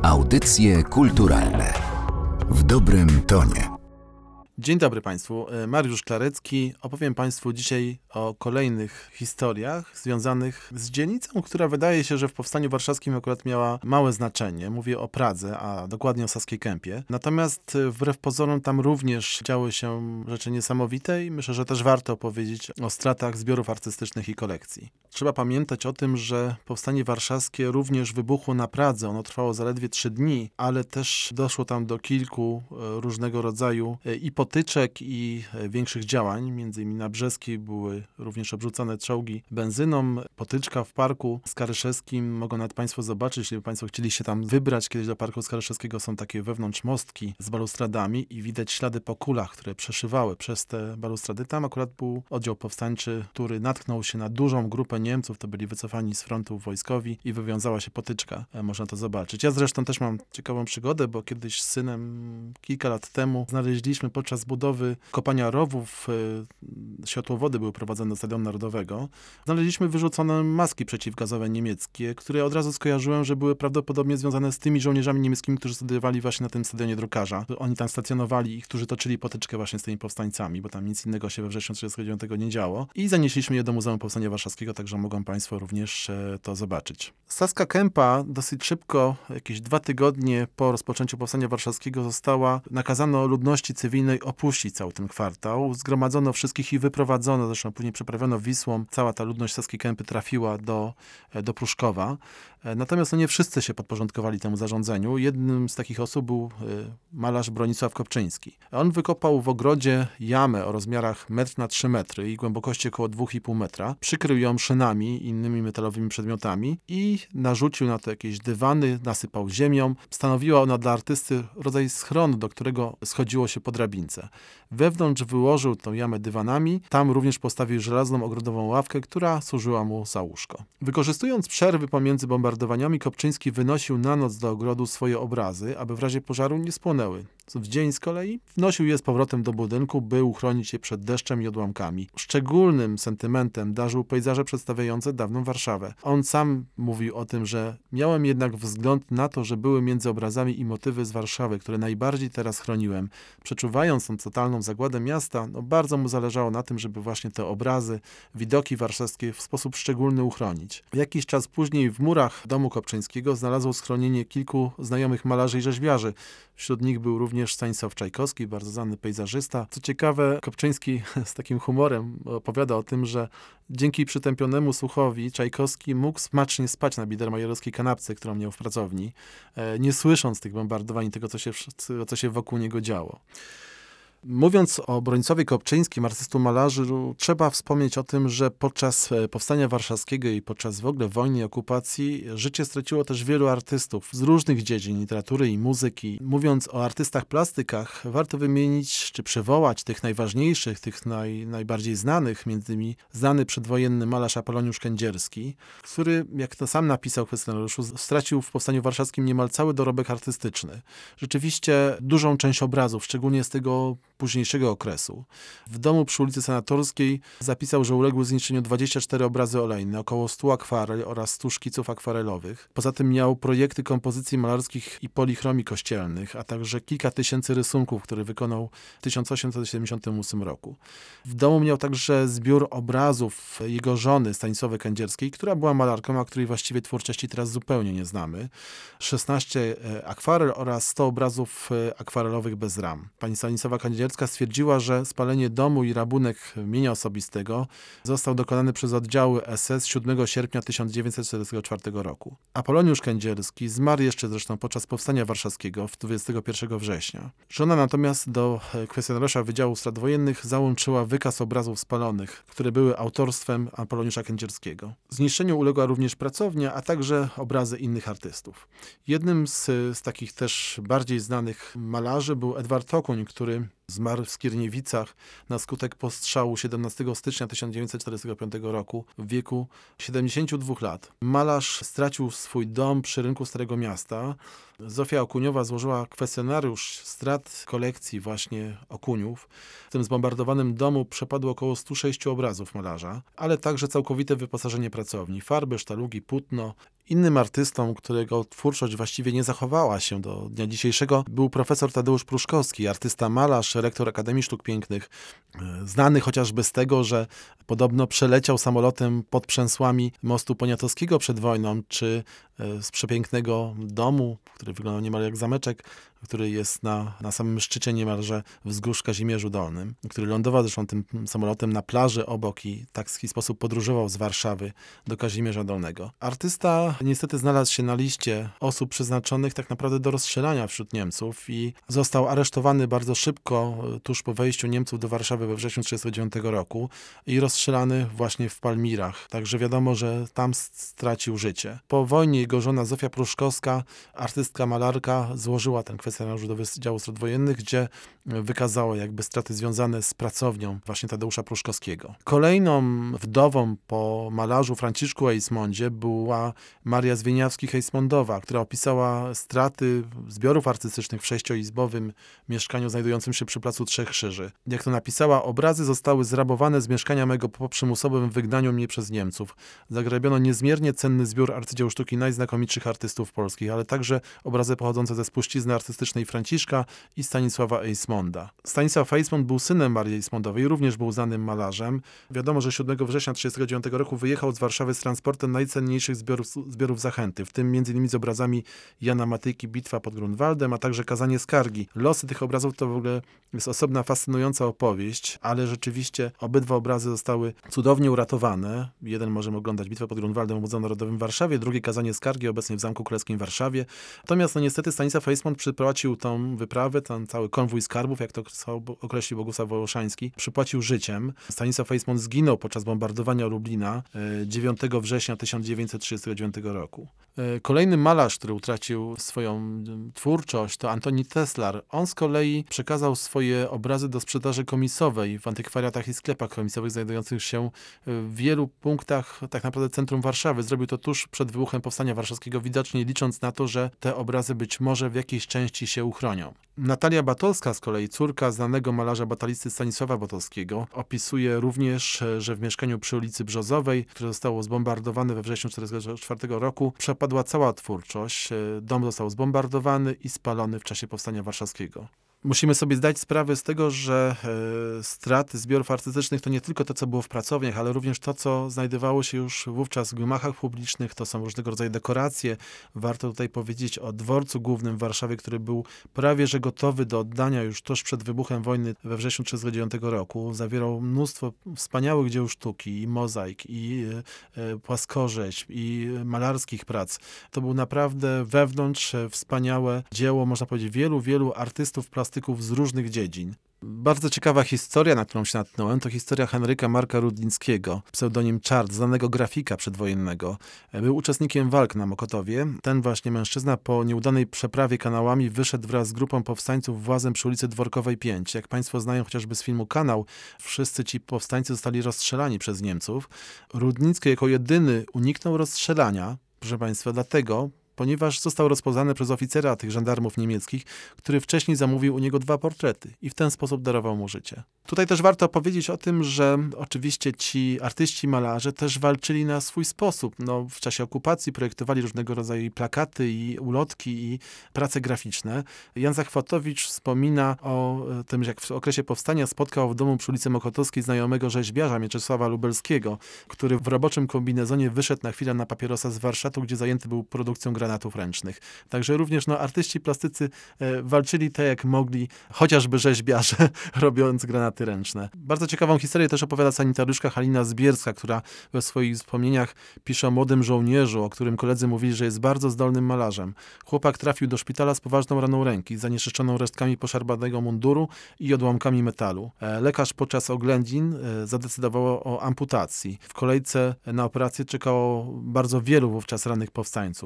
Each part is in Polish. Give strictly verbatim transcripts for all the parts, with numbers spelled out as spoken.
Audycje kulturalne w dobrym tonie. Dzień dobry Państwu, Mariusz Klarecki. Opowiem Państwu dzisiaj o kolejnych historiach związanych z dzielnicą, która wydaje się, że w Powstaniu Warszawskim akurat miała małe znaczenie. Mówię o Pradze, a dokładnie o Saskiej Kępie. Natomiast wbrew pozorom tam również działy się rzeczy niesamowite i myślę, że też warto opowiedzieć o stratach zbiorów artystycznych i kolekcji. Trzeba pamiętać o tym, że Powstanie Warszawskie również wybuchło na Pradze. Ono trwało zaledwie trzy dni, ale też doszło tam do kilku różnego rodzaju i potyczek i większych działań. Między innymi na Brzeskiej były również obrzucane czołgi benzyną. Potyczka w Parku Skaryszewskim, mogą nawet Państwo zobaczyć, jeśli Państwo chcieli się tam wybrać kiedyś do Parku Skaryszewskiego, są takie wewnątrz mostki z balustradami i widać ślady po kulach, które przeszywały przez te balustrady. Tam akurat był oddział powstańczy, który natknął się na dużą grupę Niemców, to byli wycofani z frontów wojskowi i wywiązała się potyczka. Można to zobaczyć. Ja zresztą też mam ciekawą przygodę, bo kiedyś z synem kilka lat temu znaleźliśmy podczas budowy kopania rowów, e, światłowody były prowadzone do Stadionu Narodowego. Znaleźliśmy wyrzucone maski przeciwgazowe niemieckie, które od razu skojarzyłem, że były prawdopodobnie związane z tymi żołnierzami niemieckimi, którzy studiowali właśnie na tym stadionie Drukarza. Oni tam stacjonowali i którzy toczyli potyczkę właśnie z tymi powstańcami, bo tam nic innego się we wrześniu tysiąc dziewięćset trzydziestego dziewiątego nie działo. I zanieśliśmy je do Muzeum Powstania Warszawskiego, także mogą Państwo również e, to zobaczyć. Saska Kępa dosyć szybko, jakieś dwa tygodnie po rozpoczęciu Powstania Warszawskiego, została nakazano ludności cywilnej opuścić cały ten kwartał. Zgromadzono wszystkich i wyprowadzono, zresztą później przeprawiono Wisłą. Cała ta ludność Saskiej Kępy trafiła do, do Pruszkowa. Natomiast no nie wszyscy się podporządkowali temu zarządzeniu. Jednym z takich osób był malarz Bronisław Kopczyński. On wykopał w ogrodzie jamę o rozmiarach metr na trzy metry i głębokości około dwa i pół metra. Przykrył ją szynami i innymi metalowymi przedmiotami i narzucił na to jakieś dywany, nasypał ziemią. Stanowiła ona dla artysty rodzaj schronu, do którego schodziło się po drabince. Wewnątrz wyłożył tą jamę dywanami, tam również postawił żelazną ogrodową ławkę, która służyła mu za łóżko. Wykorzystując przerwy pomiędzy bombardowaniami, Kopczyński wynosił na noc do ogrodu swoje obrazy, aby w razie pożaru nie spłonęły. W dzień z kolei wnosił je z powrotem do budynku, by uchronić je przed deszczem i odłamkami. Szczególnym sentymentem darzył pejzaże przedstawiające dawną Warszawę. On sam mówił o tym, że miałem jednak wzgląd na to, że były między obrazami i motywy z Warszawy, które najbardziej teraz chroniłem. Przeczuwając tą totalną zagładę miasta, no bardzo mu zależało na tym, żeby właśnie te obrazy, widoki warszawskie w sposób szczególny uchronić. Jakiś czas później w murach domu Kopczyńskiego znalazło schronienie kilku znajomych malarzy i rzeźbiarzy. Wśród nich był również Stanisław Czajkowski, bardzo znany pejzażysta. Co ciekawe, Kopczyński z takim humorem opowiada o tym, że dzięki przytępionemu słuchowi Czajkowski mógł smacznie spać na biedermajerowskiej kanapce, którą miał w pracowni, nie słysząc tych bombardowań, tego, co się, co się wokół niego działo. Mówiąc o Bronisławie Kopczyńskim, artystu malarzu, trzeba wspomnieć o tym, że podczas Powstania Warszawskiego i podczas w ogóle wojny i okupacji życie straciło też wielu artystów z różnych dziedzin literatury i muzyki. Mówiąc o artystach plastykach, warto wymienić czy przywołać tych najważniejszych, tych naj, najbardziej znanych, między innymi znany przedwojenny malarz Apoloniusz Kędzierski, który, jak to sam napisał w kwestionariuszu, stracił w Powstaniu Warszawskim niemal cały dorobek artystyczny. Rzeczywiście dużą część obrazów, szczególnie z tego późniejszego okresu. W domu przy ulicy Senatorskiej zapisał, że uległy zniszczeniu dwadzieścia cztery obrazy olejne, około stu akwarel oraz stu szkiców akwarelowych. Poza tym miał projekty kompozycji malarskich i polichromii kościelnych, a także kilka tysięcy rysunków, które wykonał w tysiąc osiemset siedemdziesiątym ósmym roku. W domu miał także zbiór obrazów jego żony Stanisławy Kędzierskiej, która była malarką, a której właściwie twórczości teraz zupełnie nie znamy. szesnaście akwarel oraz sto obrazów akwarelowych bez ram. Pani Stanisława Kędzierska stwierdziła, że spalenie domu i rabunek mienia osobistego został dokonany przez oddziały S S siódmego sierpnia tysiąc dziewięćset czterdziestego czwartego roku. Apoloniusz Kędzierski zmarł jeszcze zresztą podczas Powstania Warszawskiego dwudziestego pierwszego września. Żona natomiast do kwestionariusza Wydziału Strat Wojennych załączyła wykaz obrazów spalonych, które były autorstwem Apoloniusza Kędzierskiego. Zniszczeniu uległa również pracownia, a także obrazy innych artystów. Jednym z, z takich też bardziej znanych malarzy był Edward Tokuń, który Zmarł w Skierniewicach na skutek postrzału siedemnastego stycznia tysiąc dziewięćset czterdziestego piątego roku w wieku siedemdziesięciu dwóch lat. Malarz stracił swój dom przy rynku Starego Miasta. Zofia Okuniowa złożyła kwestionariusz strat kolekcji właśnie Okuniów. W tym zbombardowanym domu przepadło około stu sześciu obrazów malarza, ale także całkowite wyposażenie pracowni, farby, sztalugi, płótno. Innym artystą, którego twórczość właściwie nie zachowała się do dnia dzisiejszego, był profesor Tadeusz Pruszkowski, artysta malarz, rektor Akademii Sztuk Pięknych, znany chociażby z tego, że podobno przeleciał samolotem pod przęsłami mostu Poniatowskiego przed wojną, czy z przepięknego domu, który wyglądał niemal jak zameczek, który jest na, na samym szczycie niemalże wzgórz w Kazimierzu Dolnym, który lądował zresztą tym samolotem na plaży obok i w taki sposób podróżował z Warszawy do Kazimierza Dolnego. Artysta niestety znalazł się na liście osób przeznaczonych tak naprawdę do rozstrzelania wśród Niemców i został aresztowany bardzo szybko, tuż po wejściu Niemców do Warszawy we wrześniu tysiąc dziewięćset trzydziestego dziewiątego roku i rozstrzelany właśnie w Palmirach. Także wiadomo, że tam stracił życie. Po wojnie jego żona Zofia Pruszkowska, artystka, malarka, złożyła ten kwestionariusz do Wydziału Strat Wojennych, gdzie wykazała jakby straty związane z pracownią właśnie Tadeusza Pruszkowskiego. Kolejną wdową po malarzu Franciszku Eismondzie była Maria Zwieniawski-Hejsmondowa, która opisała straty zbiorów artystycznych w sześcioizbowym mieszkaniu znajdującym się przy Placu Trzech Krzyży. Jak to napisała, obrazy zostały zrabowane z mieszkania mego po przymusowym wygnaniu mnie przez Niemców. Zagrabiono niezmiernie cenny zbiór arcydzieł sztuki najznakomitszych artystów polskich, ale także obrazy pochodzące ze spuścizny artystycznej Franciszka i Stanisława Eismonda. Stanisław Eismond był synem Marii Eismondowej, również był znanym malarzem. Wiadomo, że siódmego września tysiąc dziewięćset trzydziestego dziewiątego roku wyjechał z Warszawy z transportem najcenniejszych zbiorów, zbiorów zachęty, w tym między innymi z obrazami Jana Matyjki Bitwa pod Grunwaldem, a także Kazanie skargi. Losy tych obrazów to w ogóle jest osobna, fascynująca opowieść, ale rzeczywiście obydwa obrazy zostały cudownie uratowane. Jeden możemy oglądać Bitwę pod Grunwaldem w Muzeum Narodowym w Warszawie, drugi Kazanie skargi obecnie w Zamku Królewskim w Warszawie. Natomiast no niestety Stanisław Eismond przyprowadził tą wyprawę, ten cały konwój skarbów, jak to określił Bogusław Wołoszański, przypłacił życiem. Stanisław Eismond zginął podczas bombardowania Lublina dziewiątego września tysiąc dziewięćset trzydziestego dziewiątego roku. Kolejny malarz, który utracił swoją twórczość, to Antoni Teslar. On z kolei przekazał swoje obrazy do sprzedaży komisowej w antykwariatach i sklepach komisowych znajdujących się w wielu punktach tak naprawdę centrum Warszawy. Zrobił to tuż przed wybuchem Powstania Warszawskiego, widocznie licząc na to, że te obrazy być może w jakiejś części się uchronią. Natalia Batolska z kolei, córka znanego malarza batalisty Stanisława Batolskiego, opisuje również, że w mieszkaniu przy ulicy Brzozowej, które zostało zbombardowane we wrześniu tysiąc dziewięćset czterdziestego czwartego roku, przepadła cała twórczość. Dom został zbombardowany i spalony w czasie Powstania Warszawskiego. Musimy sobie zdać sprawę z tego, że e, straty zbiorów artystycznych to nie tylko to, co było w pracowniach, ale również to, co znajdowało się już wówczas w gmachach publicznych. To są różnego rodzaju dekoracje. Warto tutaj powiedzieć o dworcu głównym w Warszawie, który był prawie że gotowy do oddania już tuż przed wybuchem wojny we wrześniu tysiąc dziewięćset trzydziestego dziewiątego roku. Zawierał mnóstwo wspaniałych dzieł sztuki, i mozaik, i e, płaskorzeźb, i malarskich prac. To był naprawdę wewnątrz wspaniałe dzieło, można powiedzieć, wielu, wielu artystów plastyków z różnych dziedzin. Bardzo ciekawa historia, na którą się natknąłem, to historia Henryka Marka Rudlińskiego, pseudonim Czart, znanego grafika przedwojennego. Był uczestnikiem walk na Mokotowie. Ten właśnie mężczyzna po nieudanej przeprawie kanałami wyszedł wraz z grupą powstańców włazem przy ulicy Dworkowej pięć. Jak państwo znają chociażby z filmu Kanał, wszyscy ci powstańcy zostali rozstrzelani przez Niemców. Rudnicki jako jedyny uniknął rozstrzelania, proszę państwa, dlatego, ponieważ został rozpoznany przez oficera tych żandarmów niemieckich, który wcześniej zamówił u niego dwa portrety i w ten sposób darował mu życie. Tutaj też warto powiedzieć o tym, że oczywiście ci artyści, malarze też walczyli na swój sposób. No, w czasie okupacji projektowali różnego rodzaju plakaty i ulotki i prace graficzne. Jan Zachwatowicz wspomina o tym, że jak w okresie powstania spotkał w domu przy ulicy Mokotowskiej znajomego rzeźbiarza Mieczysława Lubelskiego, który w roboczym kombinezonie wyszedł na chwilę na papierosa z warsztatu, gdzie zajęty był produkcją granatów ręcznych. Także również no, artyści plastycy e, walczyli tak jak mogli, chociażby rzeźbiarze, robiąc granaty ręczne. Bardzo ciekawą historię też opowiada sanitariuszka Halina Zbierska, która we swoich wspomnieniach pisze o młodym żołnierzu, o którym koledzy mówili, że jest bardzo zdolnym malarzem. Chłopak trafił do szpitala z poważną raną ręki, zanieczyszczoną resztkami poszarpanego munduru i odłamkami metalu. E, lekarz podczas oględzin e, zadecydował o amputacji. W kolejce na operację czekało bardzo wielu wówczas rannych powstańców. Jak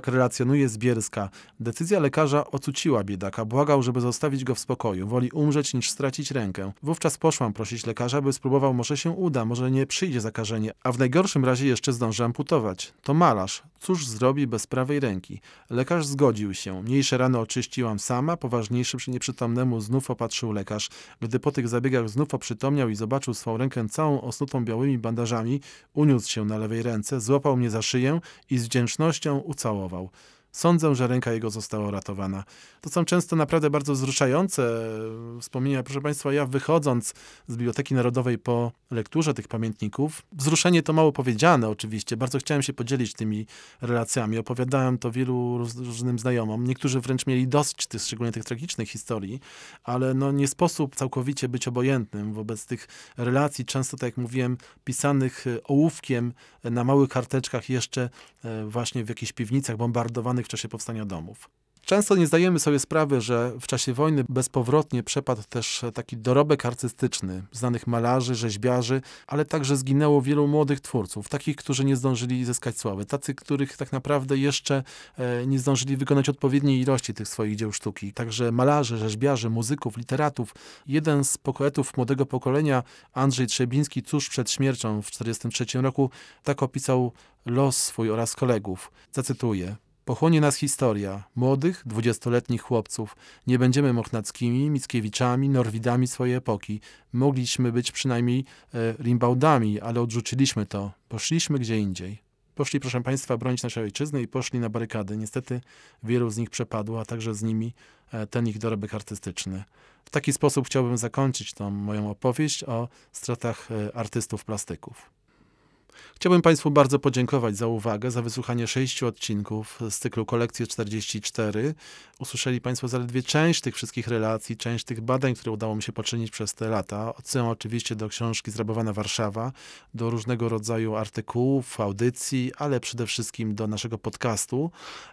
Jak relacjonuje Zbierska, decyzja lekarza ocuciła biedaka. Błagał, żeby zostawić go w spokoju. Woli umrzeć, niż stracić rękę. Wówczas poszłam prosić lekarza, by spróbował, może się uda, może nie przyjdzie zakażenie, a w najgorszym razie jeszcze zdąży amputować. To malarz. Cóż zrobi bez prawej ręki? Lekarz zgodził się. Mniejsze rany oczyściłam sama, poważniejszy przy nieprzytomnemu znów opatrzył lekarz. Gdy po tych zabiegach znów oprzytomniał i zobaczył swą rękę całą osnutą białymi bandażami, uniósł się na lewej ręce, złapał mnie za szyję i z wdzięcznością ucałował. Sądzę, że ręka jego została uratowana. To są często naprawdę bardzo wzruszające wspomnienia. Proszę Państwa, ja wychodząc z Biblioteki Narodowej po lekturze tych pamiętników, wzruszenie to mało powiedziane oczywiście, bardzo chciałem się podzielić tymi relacjami. Opowiadałem to wielu różnym znajomym. Niektórzy wręcz mieli dosyć tych, szczególnie tych tragicznych historii, ale no nie sposób całkowicie być obojętnym wobec tych relacji, często, tak jak mówiłem, pisanych ołówkiem na małych karteczkach jeszcze właśnie w jakichś piwnicach bombardowanych w czasie powstania domów. Często nie zdajemy sobie sprawy, że w czasie wojny bezpowrotnie przepadł też taki dorobek artystyczny znanych malarzy, rzeźbiarzy, ale także zginęło wielu młodych twórców, takich, którzy nie zdążyli zyskać sławy, tacy, których tak naprawdę jeszcze nie zdążyli wykonać odpowiedniej ilości tych swoich dzieł sztuki. Także malarzy, rzeźbiarzy, muzyków, literatów. Jeden z poetów młodego pokolenia, Andrzej Trzebiński, tuż przed śmiercią w tysiąc dziewięćset czterdziestym trzecim roku, tak opisał los swój oraz kolegów. Zacytuję. Pochłonie nas historia młodych, dwudziestoletnich chłopców. Nie będziemy Mochnackimi, Mickiewiczami, Norwidami swojej epoki. Mogliśmy być przynajmniej e, Rimbaudami, ale odrzuciliśmy to. Poszliśmy gdzie indziej. Poszli, proszę Państwa, bronić naszej ojczyzny i poszli na barykady. Niestety wielu z nich przepadło, a także z nimi e, ten ich dorobek artystyczny. W taki sposób chciałbym zakończyć tą moją opowieść o stratach e, artystów plastyków. Chciałbym Państwu bardzo podziękować za uwagę, za wysłuchanie sześciu odcinków z cyklu Kolekcje czterdzieści cztery. Usłyszeli Państwo zaledwie część tych wszystkich relacji, część tych badań, które udało mi się poczynić przez te lata. Odsyłam oczywiście do książki Zrabowana Warszawa, do różnego rodzaju artykułów, audycji, ale przede wszystkim do naszego podcastu.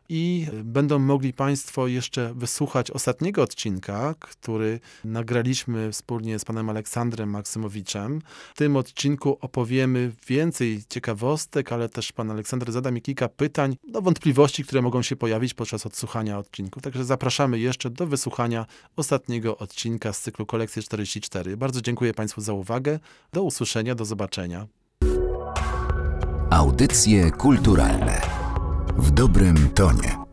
I będą mogli Państwo jeszcze wysłuchać ostatniego odcinka, który nagraliśmy wspólnie z panem Aleksandrem Maksymowiczem. W tym odcinku opowiemy więcej ciekawostek, ale też pan Aleksander zada mi kilka pytań, do wątpliwości, które mogą się pojawić podczas odsłuchania odcinków. Także zapraszamy jeszcze do wysłuchania ostatniego odcinka z cyklu Kolekcje czterdzieści cztery. Bardzo dziękuję Państwu za uwagę. Do usłyszenia, do zobaczenia. Audycje kulturalne w dobrym tonie.